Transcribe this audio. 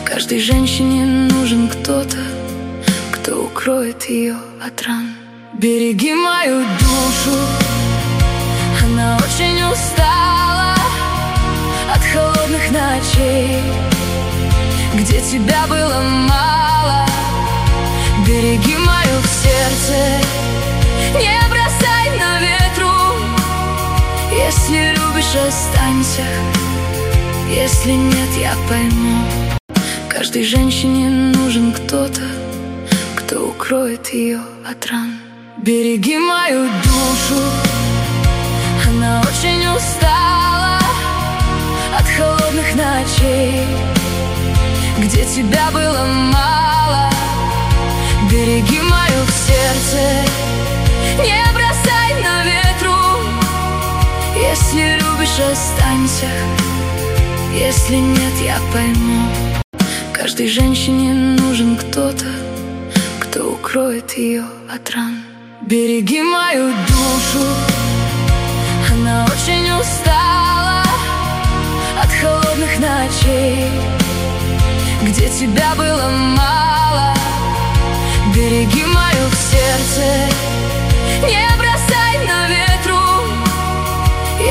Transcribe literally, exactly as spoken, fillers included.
Каждой женщине нужен кто-то, кто укроет ее от ран. Береги мою душу, она очень устала от холодных ночей, где тебя было мало. Береги мое сердце, не бросай на ветру. Если любишь, останься, если нет, я пойму. Каждой женщине нужен кто-то, кто укроет ее от ран. Береги мою душу, она очень устала от холодных ночей, где тебя было мало. Береги мое сердце, не бросай на ветру. Если любишь, останься, если нет, я пойму. Каждой женщине нужен кто-то, кто укроет ее от ран. Береги мою душу, она очень устала от холодных ночей, где тебя было мало.